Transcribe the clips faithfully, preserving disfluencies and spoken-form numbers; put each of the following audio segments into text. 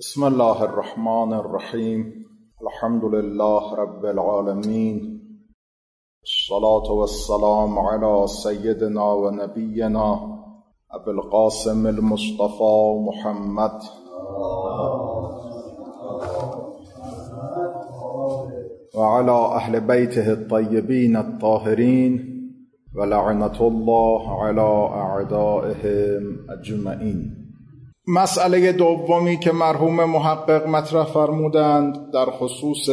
بسم الله الرحمن الرحیم. الحمد لله رب العالمین، الصلاة والسلام على سیدنا و نبینا ابی القاسم المصطفى محمد و على اهل بیته الطیبین الطاهرین و لعنة الله على اعدائهم اجمعین. مسئله دومی که مرحوم محقق مطرح فرمودند در خصوص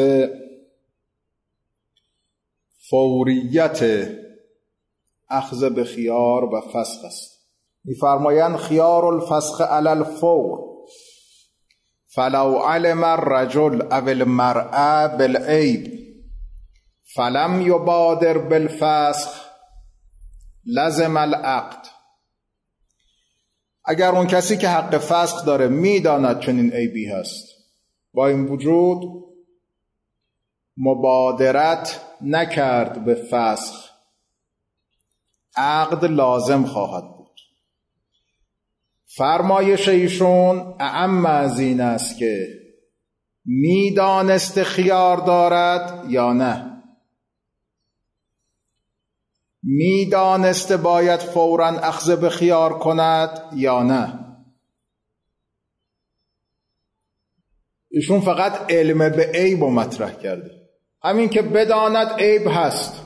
فوریت اخذ به خیار و فسخ است. می‌فرمایند خیار الفسخ علی الفور فلو علم الرجل او المرأة بالعیب فلم یبادر بالفسخ لزم العقد. اگر اون کسی که حق فسخ داره میداند چنین عیبی هست، با این وجود مبادرت نکرد به فسخ، عقد لازم خواهد بود. فرمایش ایشون اعم از این است که میدانست خیار دارد یا نه، میدانسته باید فوراً اخذ به خیار کند یا نه. ایشون فقط علم به عیب رو مطرح کرده، همین که بداند عیب هست.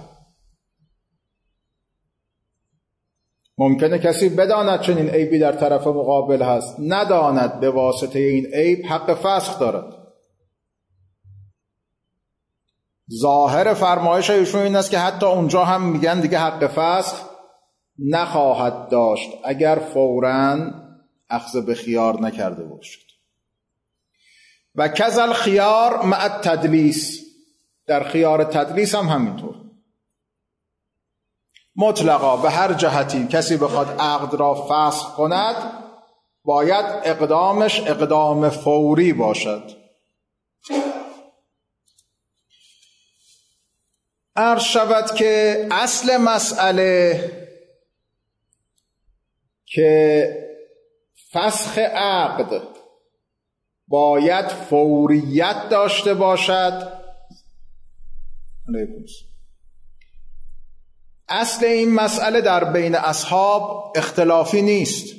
ممکنه کسی بداند چنین عیبی در طرف مقابل هست، نداند به واسطه این عیب حق فسخ دارد. ظاهر فرمایش ایشون این است که حتی اونجا هم میگن دیگه حق فسخ نخواهد داشت اگر فوراً اخذ به خیار نکرده باشد. و کذل خیار مع التدلیس، در خیار تدلیس هم همینطور. مطلقا به هر جهتی کسی بخواد عقد را فسخ کند باید اقدامش اقدام فوری باشد. عرض شود که اصل مسئله که فسخ عقد باید فوریت داشته باشد. اصل این مسئله در بین اصحاب اختلافی نیست،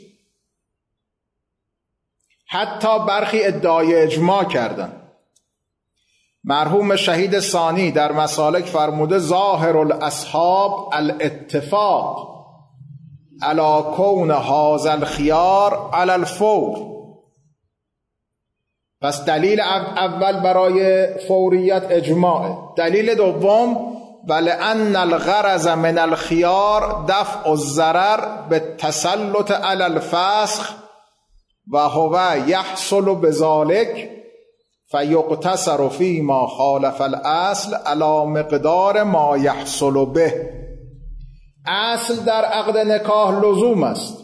حتی برخی ادعای اجماع کردند. مرحوم شهید ثانی در مسالک فرموده ظاهر الاصحاب الاتفاق علی کون هذا الخیار علی الفور. پس دلیل اول برای فوریت اجماعه. دلیل دوم ولأن الغرض من الخیار دفع الضرر بالتسلط علی الفسخ و هو یحصل بذلک فیقتصر فی ما خالف الاصل علی مقدار ما یحصل به. اصل در عقد نکاح لزوم است.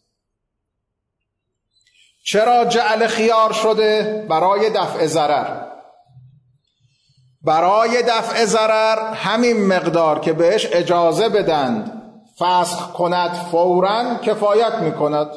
چرا جعل خیار شده؟ برای دفع ضرر. برای دفع ضرر همین مقدار که بهش اجازه بدند فسخ کند فوراً کفایت میکند.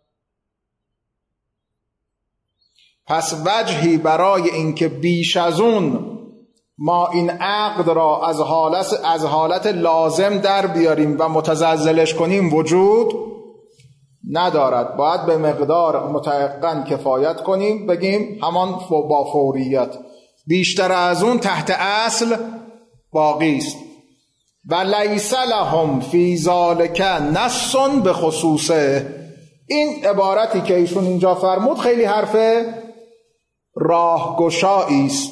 پس وجهی برای اینکه بیش از اون ما این عقد را از حالت از حالت لازم در بیاریم و متزلزلش کنیم وجود ندارد. باید به مقدار متيقن کفایت کنیم، بگیم همان با فوریت. بیشتر از اون تحت اصل باقی است. و لیس لهم فی ذلک نص بخصوصه. این عبارتی که ایشون اینجا فرمود خیلی حرفه راهگشایی است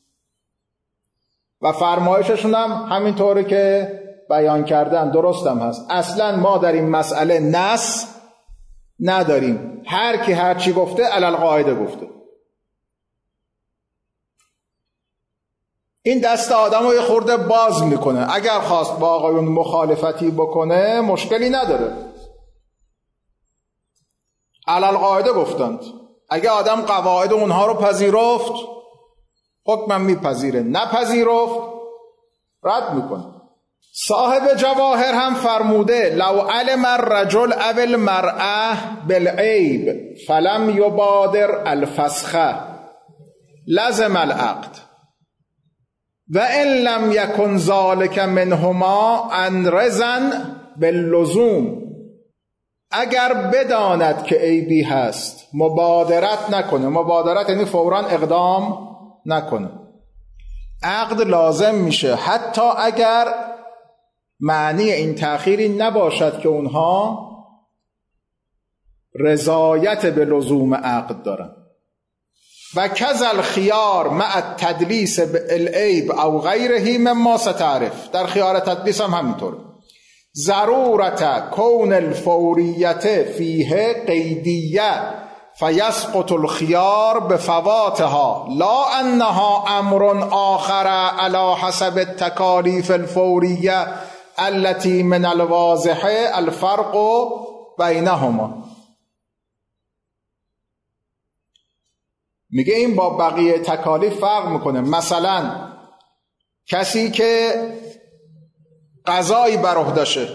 و فرمایششون هم همینطوره که بیان کردن درستم هست. اصلا ما در این مسئله نص نداریم، هر کی هر چی گفته علی القاعده گفته. این دست آدم رو یه خورده باز میکنه. اگر خواست با آقایون مخالفتی بکنه مشکلی نداره، علی القاعده گفتند. اگه آدم قواعد اونها رو پذیرفت حکمم میپذیره، نپذیرفت رد میکنه. صاحب جواهر هم فرموده لو علم الرجل او المرأة بالعیب فلم یبادر الفسخ لزم العقد و ان لم یکن ذلک منهما ان رزن باللزوم. اگر بداند که عیبی هست مبادرت نکنه، مبادرت یعنی فوراً اقدام نکنه، عقد لازم میشه حتی اگر معنی این تأخیری نباشد که اونها رضایت به لزوم عقد دارن. و کذل خیار مع التدلیس بالعیب او غیره مما ستعرف. در خیار تدلیس هم همینطوره. ضرورت کون الفوریت فیه قیدیه فیسقط الخیار بفواتها لا انها امر آخر على حسب التکالیف الفوریه التي من الواضح الفرق بینهما. میگه این با بقیه تکالیف فرق میکنه. مثلا کسی که قضایی بر عهده‌شه،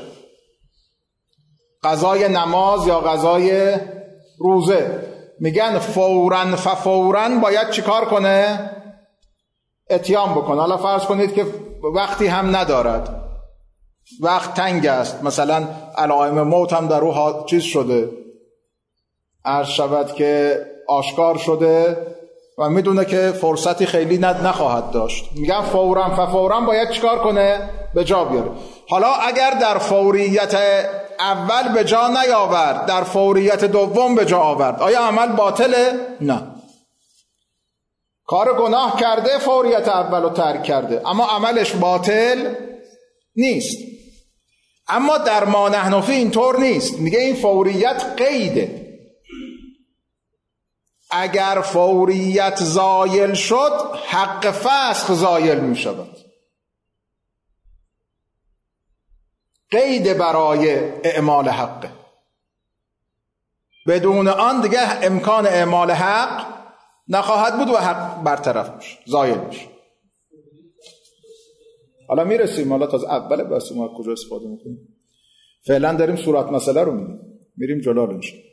قضای نماز یا قضای روزه، میگن فوراً فوراً باید چیکار کنه؟ اتیان بکنه. حالا فرض کنید که وقتی هم ندارد، وقت تنگ است، مثلا علائم موت هم در او چیز شده، عرض شود که آشکار شده و میدونه که فرصتی خیلی نخواهد داشت، میگن فوراً فوراً باید چیکار کنه؟ به جا بیاره. حالا اگر در فوریت اول به جا نیاورد، در فوریت دوم به جا آورد، آیا عمل باطله؟ نه. کار گناه کرده، فوریت اول رو ترک کرده، اما عملش باطل نیست. اما در ما نحن فیه اینطور نیست. میگه این فوریت قیده. اگر فوریت زایل شد حق فسخ زایل می شود. قید برای اعمال حق، بدون آن دیگه امکان اعمال حق نخواهد بود و حق برطرف میشه، زایل میشه. حالا میرسیم، حالا تا از اول بحث ما کجا استفاده میکنیم. فعلا داریم صورت مسئله رو میدیم، میریم جلو انشاء الله.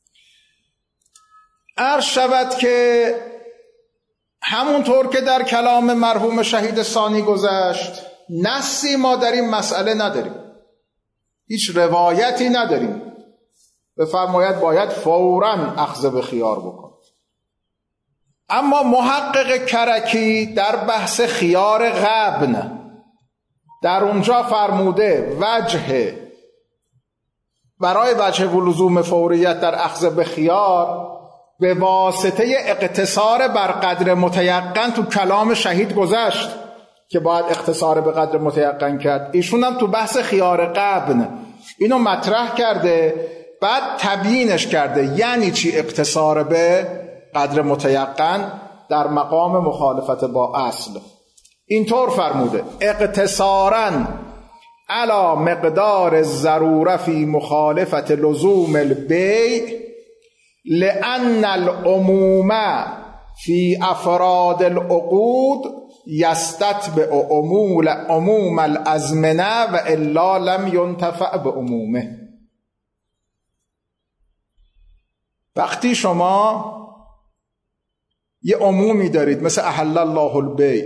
عرض شود که همونطور که در کلام مرحوم شهید ثانی گذشت، نصی ما در این مسئله نداریم، هیچ روایتی نداریم بفرماید باید فوراً اخذ به خیار بکن. اما محقق کرکی در بحث خیار غبن در اونجا فرموده وجه برای وجه لزوم فوریت در اخذ به خیار به واسطه اقتصار بر قدر متیقن تو کلام شهید گذشت که باید اقتصار به قدر متیقن کرد. ایشون هم تو بحث خیار غبن اینو مطرح کرده، بعد تبیینش کرده یعنی چی اقتصار به قدر متیقن در مقام مخالفت با اصل. اینطور فرموده اقتصاراً علی مقدار الضروره فی مخالفت لزوم البیع لأن العموم فی افراد العقود یستتبع عمول عموم الازمنه و الا لم ینتفع به عمومه. وقتی شما یه عمومی دارید مثل احل الله البیع،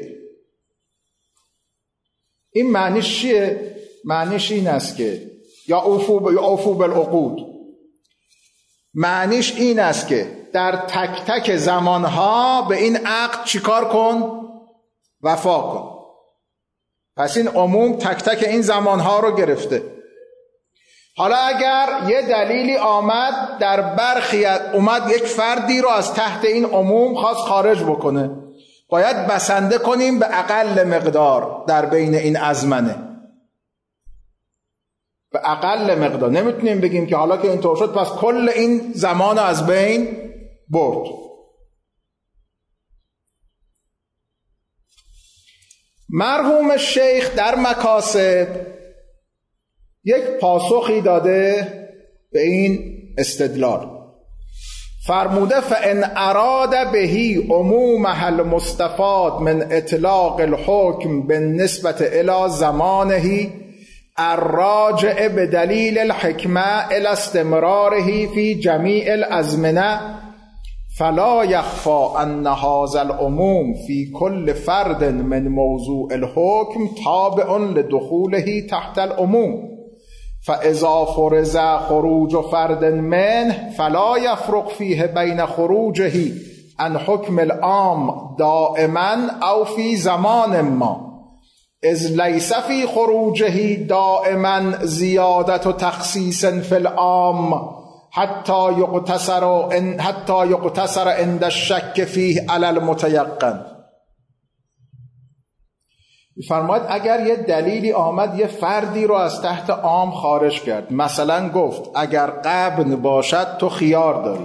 این معنیش چیه؟ معنیش این است که یا اوفو یا اوفو بالعقود، معنیش این است که در تک تک زمانها به این عقد چیکار کن؟ وفا کن. پس این عموم تک تک این زمانها رو گرفته. حالا اگر یه دلیلی آمد در برخی اومد یک فردی رو از تحت این عموم خواست خارج بکنه، باید بسنده کنیم به اقل مقدار در بین این ازمنه، به اقل مقدار. نمیتونیم بگیم که حالا که اینطور شد پس کل این زمان از بین برد. مرحوم شیخ در مکاسب یک پاسخی داده به این استدلال، فرموده فان اراد بهی عمومه المستفاد من اطلاق الحکم بالنسبة الى زمانه الراجع بدلیل الحکمه الى استمراره فی جمیع الازمنه فلا یخفى ان هذا العموم فی کل فرد من موضوع الحکم تابع لدخوله تحت العموم فاذا فرض خروج فرد منه فلا یفرق فیه بین خروجه عن حکم العام دائما او فی زمان ما اذ لیس فی خروجه دائما زیادت و تخصیص فی العام حتی یقتصر حتی یقتصر عند الشک فیه علی المتیقن. فرماید اگر یه دلیلی آمد یه فردی رو از تحت عام خارج کرد، مثلا گفت اگر غبن باشد تو خیار داری،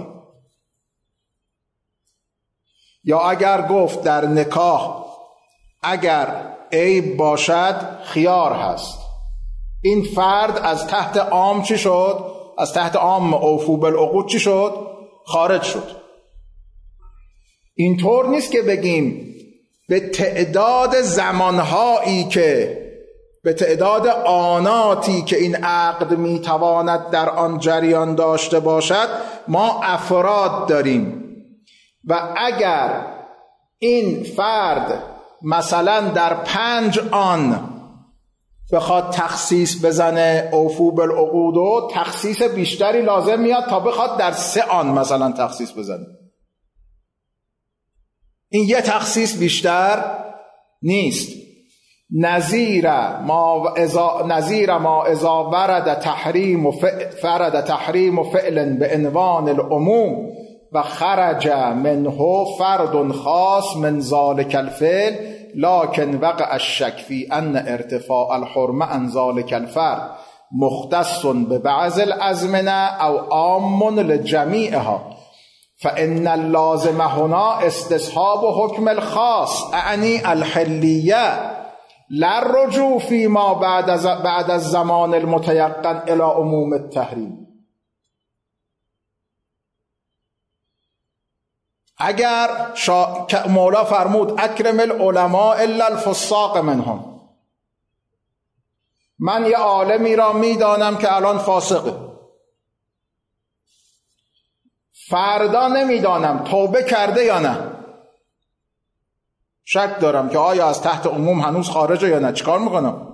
یا اگر گفت در نکاح اگر عیب باشد خیار هست، این فرد از تحت عام چی شد؟ از تحت عام اوفو بالعقود چی شد؟ خارج شد. اینطور نیست که بگیم به تعداد زمانهایی که به تعداد آناتی که این عقد میتواند در آن جریان داشته باشد ما افراد داریم و اگر این فرد مثلا در پنج آن بخواد تخصیص بزنه اوفو بالعقود و تخصیص بیشتری لازم میاد تا بخواد در سه آن مثلا تخصیص بزنه. این یه تخصیص بیشتر نیست. نظیر ما اذا نظیر ما اذا ورد تحریم و فرد تحریم و فعل به عنوان العموم و خرج منه فرد خاص من ذلك الفعل لكن وقع الشك في ان ارتفاع الحرمه عن ذلك الفرد مختص ببعض الازمنه او عام لجميعها فان اللازم هنا استصحاب حكم الخاص اعني الحليه لا الرجوع فيما بعد از بعد الزمان المتيقن الى عموم التحریم. اگر شا... مولا فرمود اکرم العلماء الا الفساق منهم، من یه عالمی را میدانم که الان فاسقه، فردا نمیدانم توبه کرده یا نه، شک دارم که آیا از تحت عموم هنوز خارجه یا نه، چیکار میکنم؟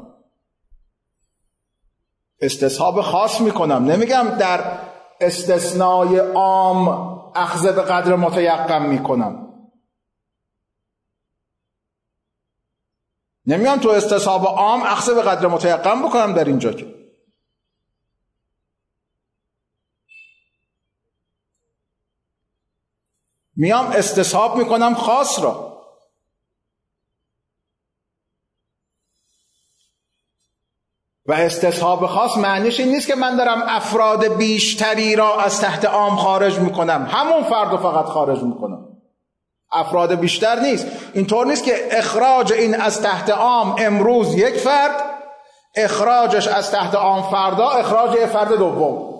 استصحاب خاص میکنم. نمیگم در استثنای عام اخذ به قدر متیقن میکنم، نمیگم تو استصحاب عام اخذ به قدر متیقن بکنم در اینجا، که میام استصحاب میکنم خاص را. و استصحاب خاص معنیش این نیست که من دارم افراد بیشتری را از تحت عام خارج میکنم، همون فرد رو فقط خارج میکنم، افراد بیشتر نیست. اینطور نیست که اخراج این از تحت عام امروز یک فرد، اخراجش از تحت عام فردا اخراج یک فرد دوم.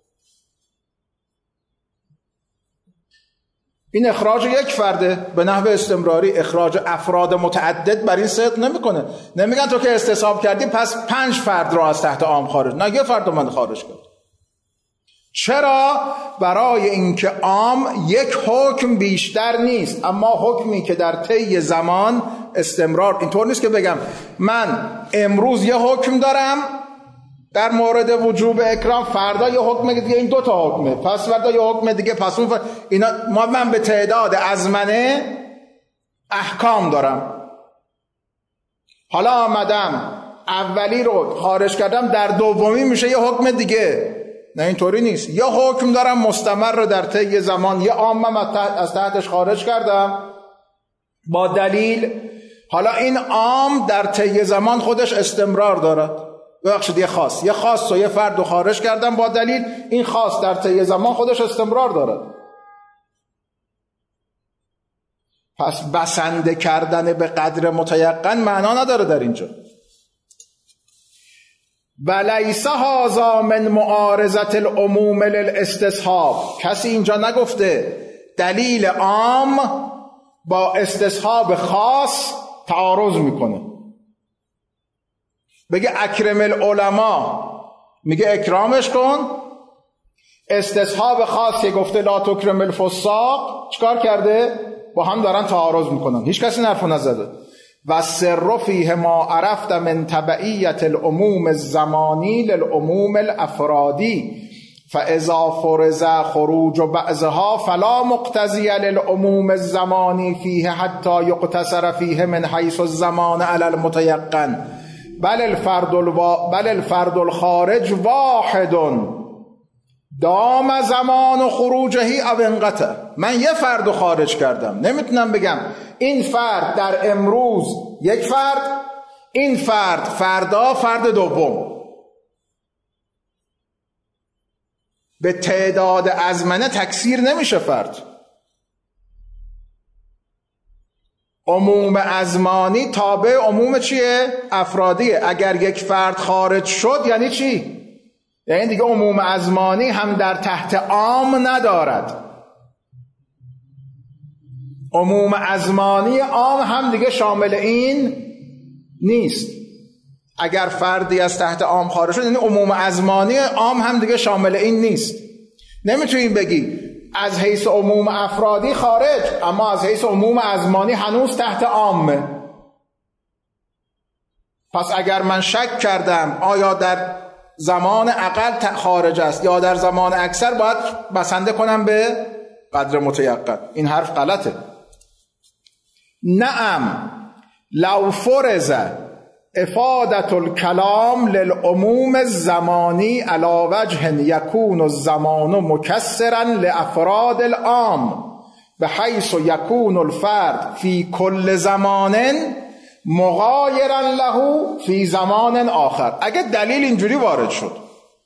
این اخراج یک فرده به نحو استمراری، اخراج افراد متعدد بر این صدق نمیکنه. نمیگن تو که استصحاب کردی پس پنج فرد را از تحت عام خارج، نه یه فرد رو من خارج کرد. چرا؟ برای اینکه عام یک حکم بیشتر نیست، اما حکمی که در طی زمان استمرار. اینطور نیست که بگم من امروز یه حکم دارم در مورد وجوب اکرام، فردا یه حکم دیگه، این دو تا حکمه، پس فردا یه حکم دیگه، پس اون فردا. اینا ما من به تعداد ازمنه احکام دارم، حالا آمدم اولی رو خارج کردم، در دومی میشه یه حکم دیگه. نه اینطوری نیست. یه حکم دارم مستمر رو در طی زمان، یه عامم از تحتش خارج کردم با دلیل، حالا این عام در طی زمان خودش استمرار دارد. ببخشید یه خاص یه خاص و یه فرد رو خارج کردم با دلیل، این خاص در طی زمان خودش استمرار دارد. پس بسنده کردن به قدر متیقن معنا نداره در اینجا. ولیس هذا من معارضة العموم للاستصحاب، کسی اینجا نگفته دلیل عام با استصحاب خاص تعارض میکنه. بگه اکرم العلماء میگه اکرامش کن، استصحاب خاصی گفته لا تکرم الفساق، چیکار کرده؟ با هم دارن تعارض میکنن، هیچ کسی حرفو نزده. و سر فیه ما عرفت من تبعیت العموم الزمانی للعموم الافرادی فاذا فرض خروج بعضها فلا مقتضی للعموم الزمانی فیه حتی یقتصر فیه من حیث الزمان علی المتیقن بل الفرد الوا... بل الفرد الخارج واحد دام زمان خروجهی او انقطع. من یه فرد خارج کردم، نمیتونم بگم این فرد در امروز یک فرد، این فرد فردا فرد دوم. به تعداد ازمنه تکثیر نمیشه فرد. عموم ازمانی تابع عموم چیه؟ افرادیه. اگر یک فرد خارج شد یعنی چی؟ یعنی دیگه عموم ازمانی هم در تحت عام ندارد. عموم ازمانی عام هم دیگه شامل این نیست. اگر فردی از تحت عام خارج شد یعنی عموم ازمانی عام هم دیگه شامل این نیست. نمیتونیم بگی از حیث عموم افرادی خارج اما از حیث عموم ازمانی هنوز تحت عامه. پس اگر من شک کردم آیا در زمان اقل خارج است یا در زمان اکثر، باید بسنده کنم به قدر متیقن. این حرف غلطه. نعم لو فرض افادت الکلام للعموم الزمانی علی وجه یکون الزمان مکسرا لافراد العام بحیث یکون الفرد فی کل زمان مغایرا له فی زمان آخر. اگه دلیل اینجوری وارد شد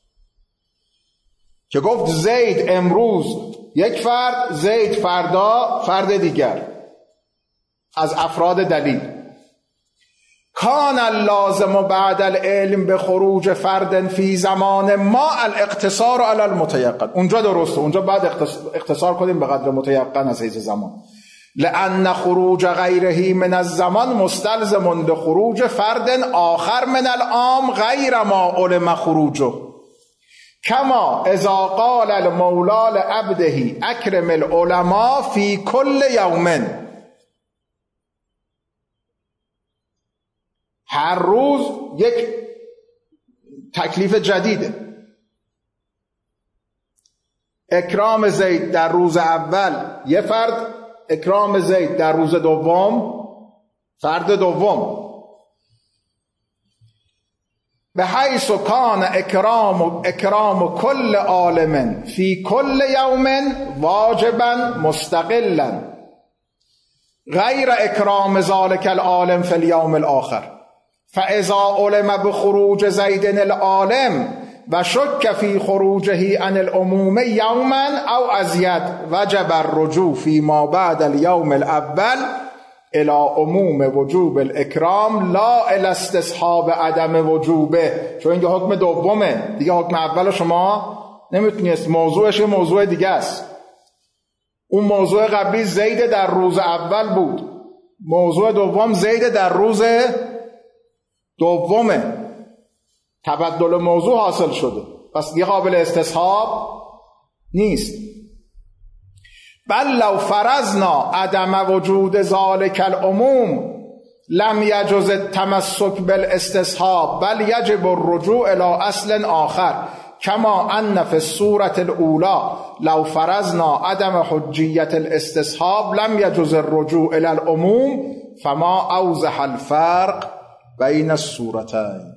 که گفت زید امروز یک فرد، زید فردا فرد دیگر از افراد دلیل، کان اللازم بعد العلم به خروج فرد فی زمان ما الاقتصار علی المتیقن. اونجا درسته، اونجا بعد اختصار کنیم به قدر متیقن از حیث زمان. لأن خروج غیره من الزمان مستلزم لخروج فرد آخر من العام غیر ما علم خروجه کما اذا قال المولا لعبده اکرم العلماء فی کل یوم. هر روز یک تکلیف جدیده. اکرام زید در روز اول یه فرد، اکرام زید در روز دوم فرد دوم. به حیث کان اکرام اکرام کل عالم فی کل یوم واجبا مستقلا غیر اکرام ذلک العالم فی اليوم الاخر. فاذا علم بخروج زید العالم و شک فی خروجه عن العموم یوما او ازید وجب الرجوع فی ما بعد اليوم الاول الى عموم وجوب الاکرام لا الی استصحاب عدم وجوبه. چون اینجا حکم دومه دیگه، حکم اول شما نمیتونید، موضوعش موضوع دیگه است. اون موضوع قبلی زید در روز اول بود، موضوع دوم زید در روز دومه. تبدل موضوع حاصل شده، پس دیگه قابل استصحاب نیست. بل لو فرضنا عدم وجود ذلك العموم لم يجوز التمسك بالاستصحاب بل يجب الرجوع الى اصل آخر كما ان في الصورة الاولى لو فرضنا عدم حجية الاستصحاب لم يجوز الرجوع الى العموم فما اوضح الفرق بین الصورتین.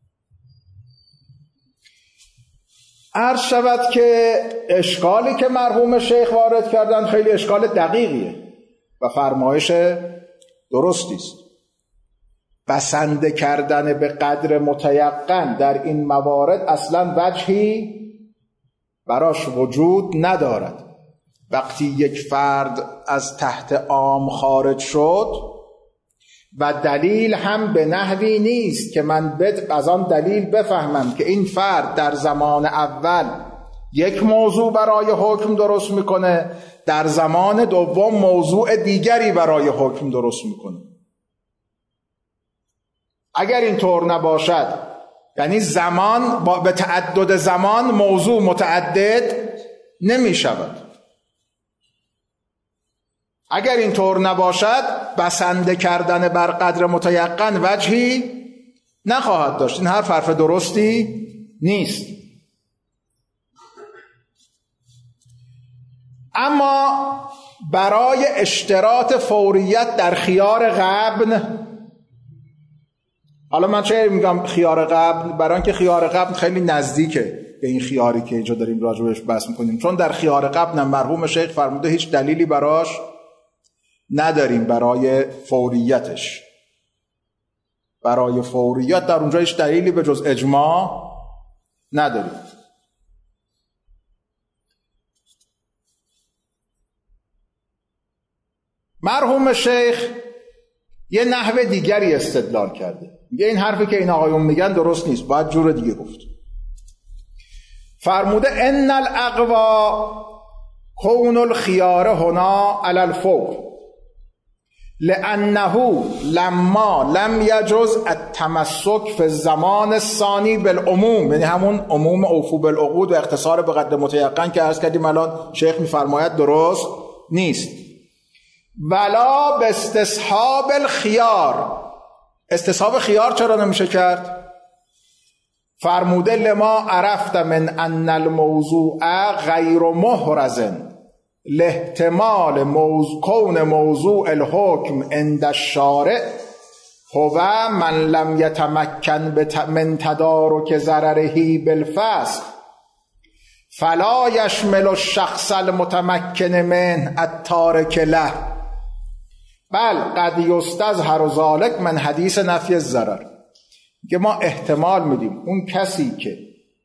عرض شود که اشکالی که مرحوم شیخ وارد کردن خیلی اشکال دقیقیه و فرمایش درستی است. بسنده کردن به قدر متیقن در این موارد اصلا وجهی براش وجود ندارد. وقتی یک فرد از تحت عام خارج شد و دلیل هم به نحوی نیست که من از آن دلیل بفهمم که این فرد در زمان اول یک موضوع برای حکم درست میکنه، در زمان دوم موضوع دیگری برای حکم درست میکنه. اگر اینطور نباشد یعنی زمان با به تعدد زمان موضوع متعدد نمی شود. اگر اینطور نباشد بسنده کردن بر قدر متیقن وجهی نخواهد داشت. این حرف حرف درستی نیست. اما برای اشتراط فوریت در خیار غبن، حالا من چه میگم خیار غبن؟ برای اینکه خیار غبن خیلی نزدیکه به این خیاری که اینجا داریم راجعش بحث میکنیم، چون در خیار غبن مرحوم شیخ فرموده هیچ دلیلی براش نداریم برای فوریتش. برای فوریت در اونجا هیچ دلیلی به جز اجماع نداریم. مرحوم شیخ یه نحو دیگری استدلال کرده، میگه این حرفی که این آقایون میگن درست نیست، باید جور دیگه گفت. فرموده ان الاقوا کون الخيار هنا على الفور لانه لما لم يجوز التمسك في الزمان الثاني بالعموم، یعنی همون عموم اوفو بالعقود و اختصار به قدر متيقن که عرض کردیم الان شیخ میفرماید درست نیست. ولا به استصحاب الخيار، استصحاب خیار چرا نمیشه کرد؟ فرموده لما عرفت من ان الموضوع غیر محرز لاحتمال موضوع کون موضوع الحکم عند الشارع هو من لم يتمكن من تدارک ضرره بالفسخ فلا يشمل الشخص المتمكن منه التارک له بل قد یستظهر ذلك من حدیث نفی الضرر. که ما احتمال میدیم اون کسی که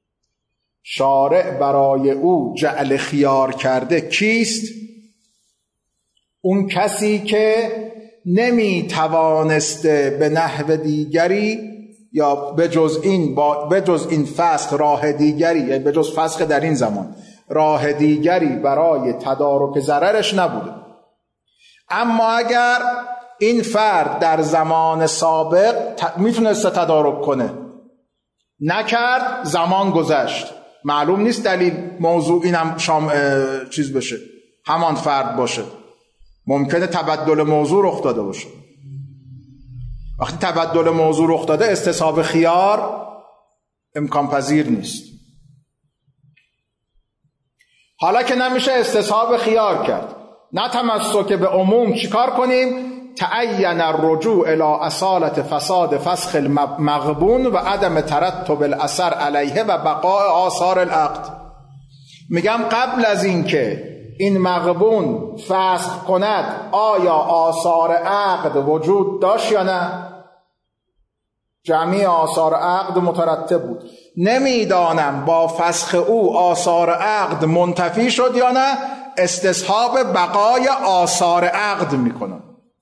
شارع برای او جعل خیار کرده کیست؟ اون کسی که نمیتوانسته به نحو دیگری یا به جز این با به جز این فسخ راه دیگری، یعنی به جز فسخ در این زمان راه دیگری برای تدارک ضررش نبوده. اما اگر این فرد در زمان سابق ت... میتونسته تدارک کنه، نکرد، زمان گذشت، معلوم نیست دلیل موضوع اینم شام چیز بشه، همان فرد باشه، ممکنه تبدل موضوع رخ داده باشه. وقتی تبدل موضوع رخ داده استصحاب خیار امکان پذیر نیست. حالا که نمیشه استصحاب خیار کرد، نه تمسک به عموم، چیکار کنیم؟ تعین الرجوع الى اصالت فساد فسخ المغبون و عدم ترتب الاثر علیه و بقاء آثار العقد. میگم قبل از این که این مغبون فسخ کند آیا آثار عقد وجود داشت یا نه؟ جمعی آثار عقد مترتب بود. نمیدانم با فسخ او آثار عقد منتفی شد یا نه، استصحاب بقای آثار عقد میکنم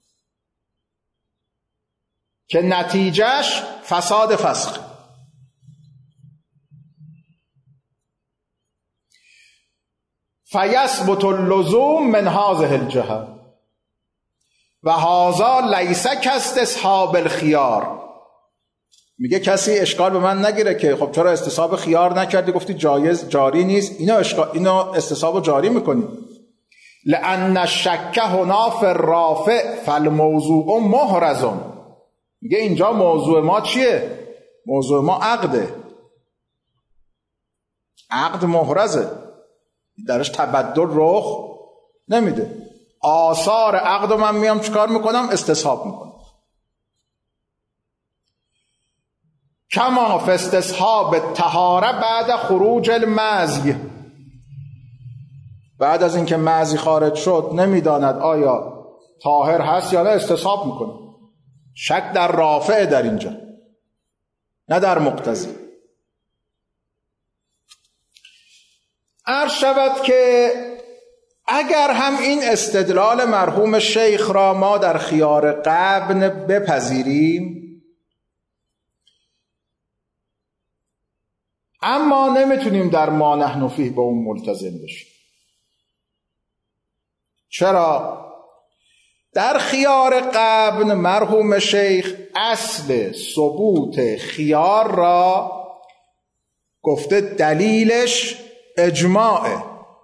که نتیجهش فساد فسخ. فیثبت اللزوم من هذه الجهه و هذا لیس کاستصحاب الخیار. میگه کسی اشکال به من نگیره که خب چرا استصحاب خیار نکردی، گفتی جایز جاری نیست، اینو اشکال اینو استصحاب جاری میکنی. لان الشک هنا فی الرافع فالموضوع محرز. میگه اینجا موضوع ما چیه؟ موضوع ما عقده، عقد محرزه، درش تبدل رخ نمیده. آثار عقد من میام چیکار میکنم؟ استصحاب میکنم. کما فی استصحاب الطهاره بعد خروج المزی، بعد از اینکه مزی خارج شد نمیداند آیا طاهر هست یا نه، استصحاب میکنه. شک در رافع در اینجا، نه در مقتضی. عرض شود که اگر هم این استدلال مرحوم شیخ را ما در خیار غبن بپذیریم، اما نمیتونیم در ما نحن فیه به اون ملتزم بشیم. چرا؟ در خیار قبن مرحوم شیخ اصل ثبوت خیار را گفته دلیلش اجماعه.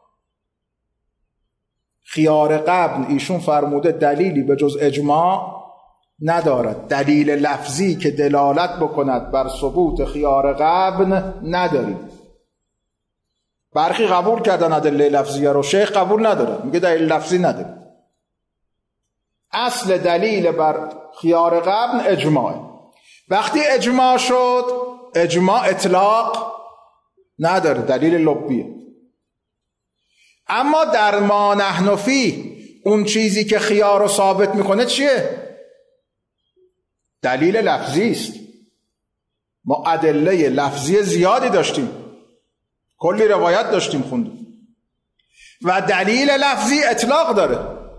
خیار قبن ایشون فرموده دلیلی به جز اجماع ندارد، دلیل لفظی که دلالت بکند بر ثبوت خیار قبن نداریم. برخی قبول کردن ادله لفظیه رو، شیخ قبول نداره، میگه دلیل لفظی نداره. اصل دلیل بر خیار قبن اجماعه. وقتی اجماع شد، اجماع اطلاق نداره، دلیل لبیه. اما در ما نحن فیه اون چیزی که خیار رو ثابت میکنه چیه؟ دلیل لفظی است. ما ادله لفظی زیادی داشتیم، کلی روایت داشتیم خوندیم و دلیل لفظی اطلاق داره.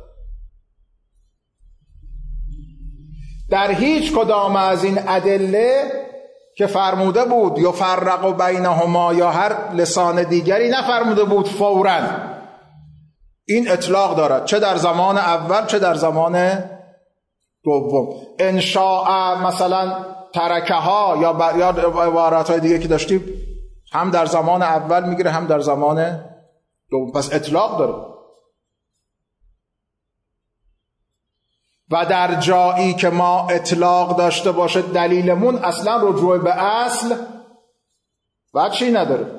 در هیچ کدام از این ادله که فرموده بود یا فرق بینهما یا هر لسان دیگری نفرموده بود فوراً، این اطلاق دارد، چه در زمان اول چه در زمان دوم. انشاء مثلا ترکه ها یا یا عبارات های دیگه که داشتیم هم در زمان اول میگیره هم در زمان دوم، پس اطلاق داره. و در جایی که ما اطلاق داشته باشه دلیلمون اصلا رجوع به اصل و چی نداره.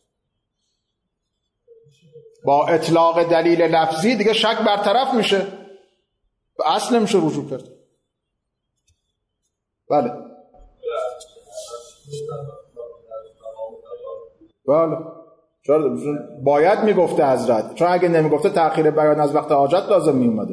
با اطلاق دلیل لفظی دیگه شک برطرف میشه، به اصل نمیشه رجوع کرد. بله بله چرا باید میگفته حضرت، چون اگه نمیگفته تأخیر بیان از وقت حاجت لازم میومده.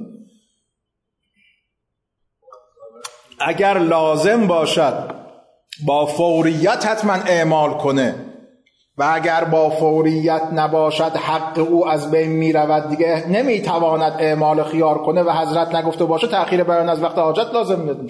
اگر لازم باشد با فوریت حتما اعمال کنه و اگر با فوریت نباشد حق او از بین می رود، دیگه نمیتواند اعمال خیار کنه و حضرت نگفته باشه تأخیر بیان از وقت حاجت لازم میاد.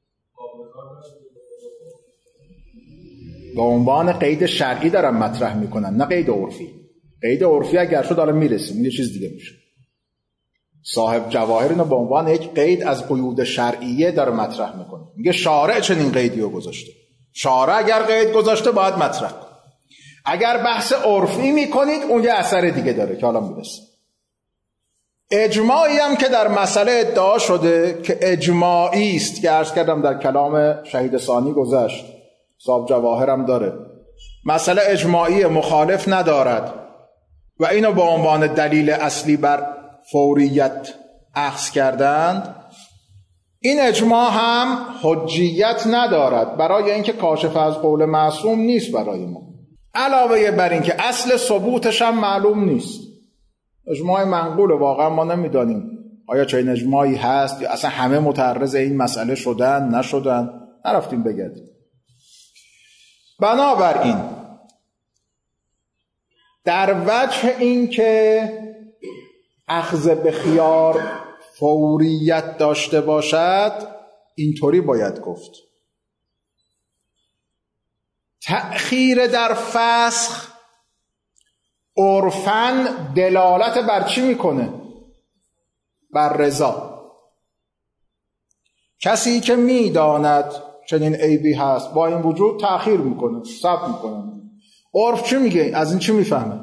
با عنوان قید شرعی دارم مطرح میکنن، نه قید عرفی. قید عرفی اگر شد حالا میرسیم یه چیز دیگه میشه. صاحب جواهر اینو به عنوان یک قید از قیود شرعیه داره مطرح میکنه، میگه شارع چنین قیدی رو گذاشته. شارع اگر قید گذاشته باید مطرح کنه. اگر بحث عرفی میکنید اون یه اثر دیگه داره که حالا میرسیم. اجماعی هم که در مسئله ادعا شده که اجماعی است که عرض کردم در کلام شهید ثانی گذشت، صاحب جواهر هم داره، مسئله اجماعی مخالف ندارد و اینو به عنوان دلیل اصلی بر فوریت اخذ کردند. این اجماع هم حجیت ندارد برای اینکه کاشف از قول معصوم نیست برای ما، علاوه بر این که اصل ثبوتش هم معلوم نیست. اجماع منقول واقعا ما نمیدانیم آیا چنین اجماعی هست یا اصلا همه متعرض این مسئله شدن نشدن، نرفتیم بگردیم. بنابراین در وجه این که اخذ به خیار فوریت داشته باشد اینطوری باید گفت. تأخیر در فسخ عرفاً دلالت بر چی میکنه؟ بر رضا. کسی که میداند چنین عیبی هست با این وجود تأخیر میکنه، صبر میکنه. عرف چی میگه؟ از این چی میفهمه؟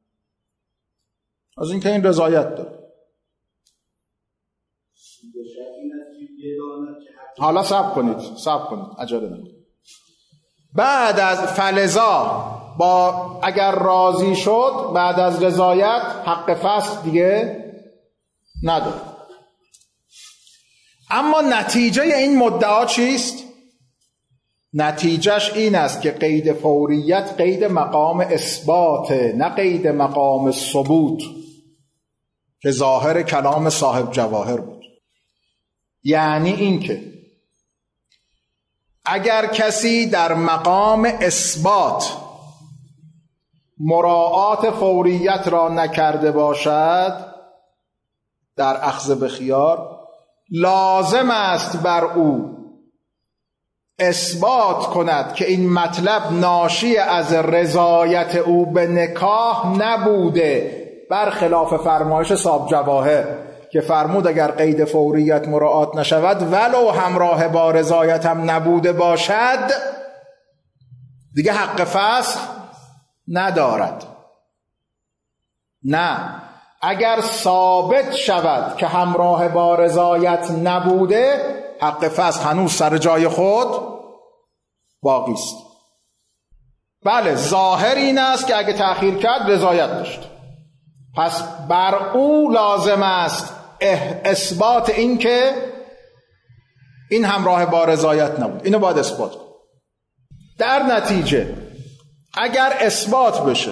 از این که این رضایت داره. حالا صبر کنید صبر کنید عجله نکنید. بعد از فلزا با اگر راضی شد بعد از رضایت حق فسخ دیگه نداره. اما نتیجه این مدعا چیست؟ نتیجهش این است که قید فوریت قید مقام اثباته، نه قید مقام ثبوت که ظاهر کلام صاحب جواهر بود. یعنی این که اگر کسی در مقام اثبات مراعات فوریت را نکرده باشد در اخذ به خیار، لازم است بر او اثبات کند که این مطلب ناشی از رضایت او به نکاح نبوده، برخلاف فرمایش صاحب جواهر که فرمود اگر قید فوریت مراعات نشود ولو همراه با رضایت هم نبوده باشد دیگه حق فسخ ندارد. نه، اگر ثابت شود که همراه با رضایت نبوده حق فسخ هنوز سر جای خود باقی است. بله، ظاهر این است که اگه تأخیر کرد رضایت داشت، پس بر او لازم است اثبات این که این همراه با رضایت نبود. اینو باید اثبات کنه. در نتیجه اگر اثبات بشه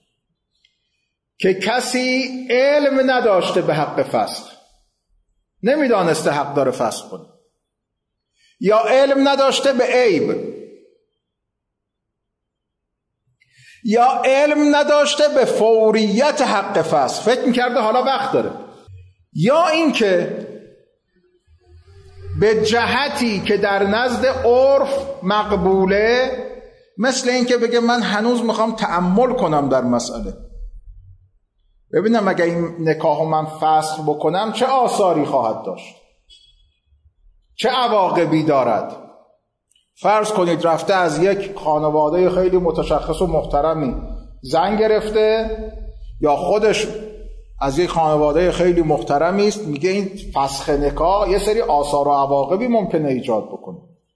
که کسی علم نداشته به حق فسخ، نمیدانسته حق داره فسخ کنه، یا علم نداشته به عیب، یا علم نداشته به فوریت حق فسخ، فکر میکرده حالا وقت داره، یا اینکه به جهتی که در نزد عرف مقبوله، مثل اینکه بگه من هنوز میخوام تأمل کنم در مسئله، ببینم اگه این نکاحو من فسخ بکنم چه آثاری خواهد داشت، چه عواقبی دارد. فرض کنید رفته از یک خانواده خیلی متشخص و محترمی زن گرفته، یا خودش از یک خانواده خیلی محترمی است، میگه این فسخ نکاح یه سری آثار و عواقبی ممکنه ایجاد بکنه،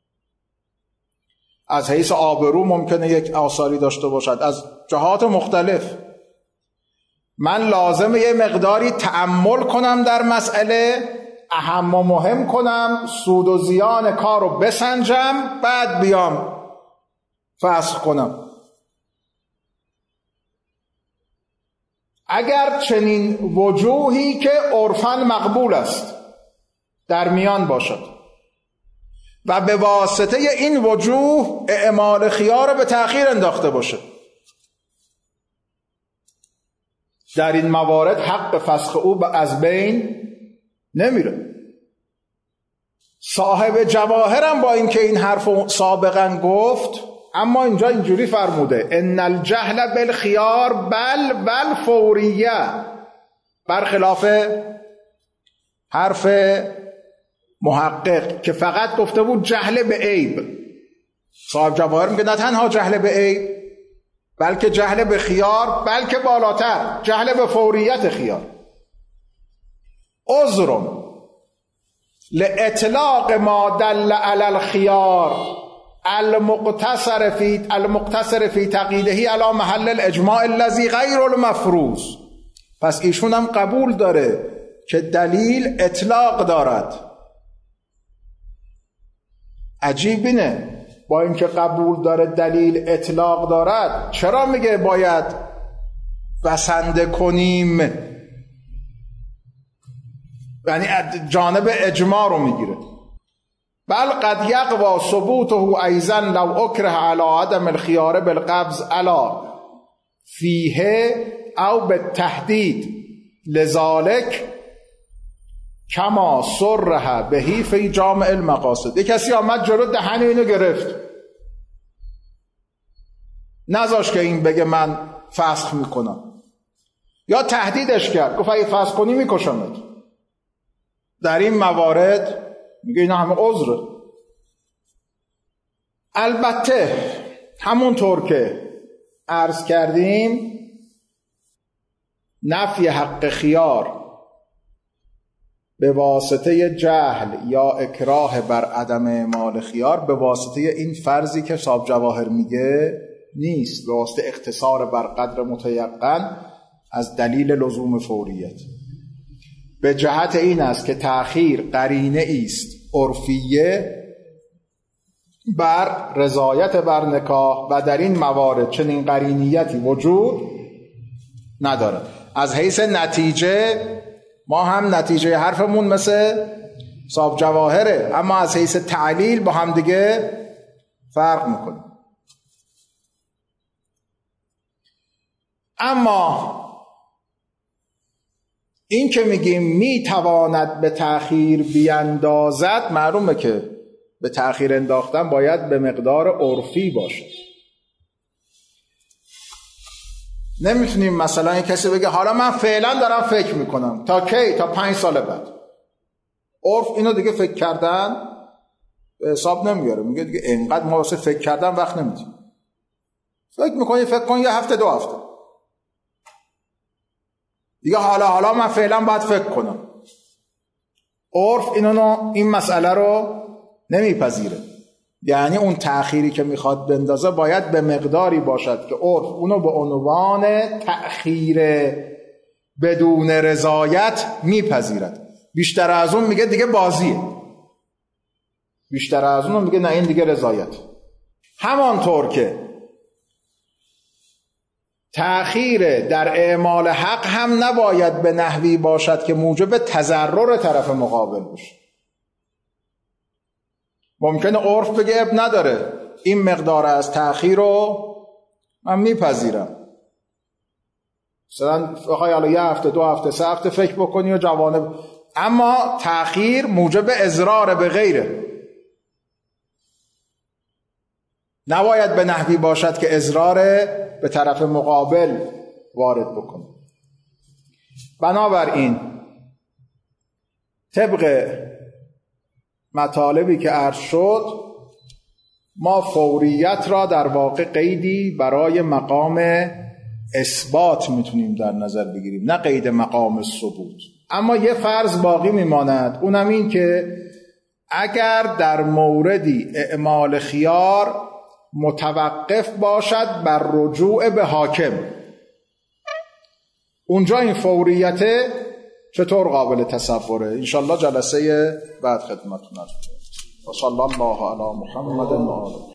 از حیث آبرو ممکنه یک آثاری داشته باشد، از جهات مختلف. من لازمه یه مقداری تأمل کنم در مسئله، اهم و مهم کنم، سود و زیان کار رو بسنجم، بعد بیام فسخ کنم. اگر چنین وجوهی که عرفاً مقبول است در میان باشد و به واسطه این وجوه اعمال خیار رو به تأخیر انداخته باشه، در این موارد حق فسخ او از بین نمیره. صاحب جواهرم با اینکه این حرف سابقا گفت، اما اینجا اینجوری فرموده ان الجهل بالخیار بل بل فوریه، برخلاف حرف محقق که فقط گفته بود جهل به عیب. صاحب جواهر میگه نه تنها جهل به عیب، بلکه جهل به خیار، بلکه بالاتر جهل به فوریت خیار. عذر لاطلاق ما دل علی الخيار المقتصر فی المقتصر فی تقییده علی محل الاجماع الذی غیر المفروض. پس ایشون هم قبول داره که دلیل اطلاق دارد. عجیب اینه، با اینکه قبول داره دلیل اطلاق دارد، چرا میگه باید بسنده کنیم؟ یعنی جانب اجماع رو میگیره. بل قد یقوا ثبوته ایضا لو اکره علی عدم الخیار بالقبض علی فیه او بالتحدید لذالک کما صرح بهی فی جامع المقاصد. یک کسی آمد جلو دهن اینو گرفت، نذاش که این بگه من فسخ میکنم، یا تهدیدش کرد، گفت اگه فسخ کنی میکشمت. در این موارد میگه اینا همه عذره. البته همونطور که عرض کردیم نفی حق خیار به واسطه جهل یا اکراه بر عدم اعمال خیار به واسطه این فرضی که صاحب جواهر میگه نیست، به واسطه اختصار بر قدر متیقن از دلیل لزوم فوریت. به جهت این است که تأخیر قرینه است عرفیه بر رضایت بر نکاح و در این موارد چنین قرینیتی وجود نداره. از حیث نتیجه ما هم نتیجه حرفمون مثل صاحب جواهره، اما از حیث تعلیل با هم دیگه فرق میکنه. اما این که میگیم میتواند به تأخیر بیندازد، معلومه که به تأخیر انداختن باید به مقدار عرفی باشه. نمیتونیم مثلا کسی بگه حالا من فعلا دارم فکر میکنم تا کی؟ تا پنج سال بعد. عرف اینو دیگه فکر کردن به حساب نمیاره، میگه دیگه اینقدر ما واسه فکر کردن وقت نمیدیم. فکر میکنی فکر کن یه هفته دو هفته دیگه حالا حالا من فعلا باید فکر کنم. عرف اینو این مسئله رو نمیپذیره. یعنی اون تأخیری که میخواد بندازه باید به مقداری باشد که عرف اونو به عنوان تأخیر بدون رضایت میپذیرد. بیشتر از اون میگه دیگه بازیه، بیشتر از اون میگه نه این دیگه رضایت. همانطور که تأخیر در اعمال حق هم نباید به نحوی باشد که موجب تضرر طرف مقابل بشه. ممکنه عرف بگه اب نداره این مقدار از تأخیر رو من میپذیرم، مثلا بخوای حالا یه هفته دو هفته سه هفته فکر بکنی و جوانب، اما تأخیر موجب اضرار به غیره، نباید به نحوی باشد که اضرار به طرف مقابل وارد بکنه. بنابراین طبق مطالبی که عرض شد ما فوریت را در واقع قیدی برای مقام اثبات میتونیم در نظر بگیریم، نه قید مقام ثبوت. اما یه فرض باقی میماند، اونم این که اگر در موردی اعمال خیار متوقف باشد بر رجوع به حاکم، اونجا این فوریت چطور قابل تصوره؟ انشالله جلسه بعد خدمتتون هستم. و صلی الله علی محمد و آله.